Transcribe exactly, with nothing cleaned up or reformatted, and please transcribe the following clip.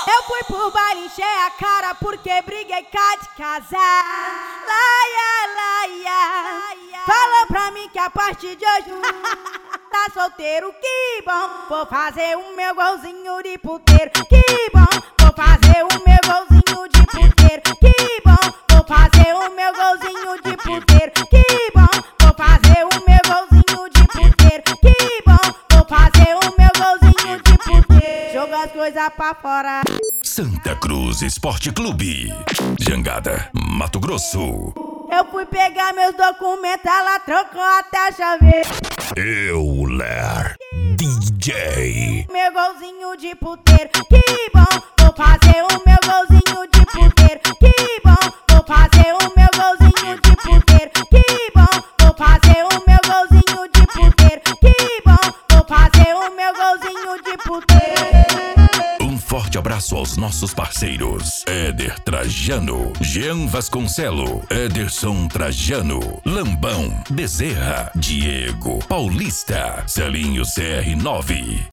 Eu fui pro baile, encher a cara porque briguei cá de casar. Laia, laia, falou pra mim que a partir de hoje tá solteiro, que bom. Vou fazer o meu golzinho de puteiro, que bom. Vou fazer o meu golzinho de puteiro, que bom. Vou fazer o meu golzinho de puteiro, que bom. Vou fazer o meu golzinho de puteiro, que bom. Vou fazer o meu golzinho de puteiro. Joga as coisas pra fora. Santa Cruz Esporte Clube, Jangada, Mato Grosso. Eu fui pegar meus documentos, ela trocou até a chave. Euler D J. Meu golzinho de puteiro, que bom. Vou fazer o meu golzinho de puteiro, que bom. Vou fazer o meu golzinho de puteiro, que bom. Vou fazer o meu golzinho de puteiro, que bom. Vou fazer o meu golzinho de puteiro. Um forte abraço aos nossos parceiros: Éder Trajano, Jean Vasconcelo, Ederson Trajano, Lambão, Bezerra, Diego Paulista, Celinho C R nove.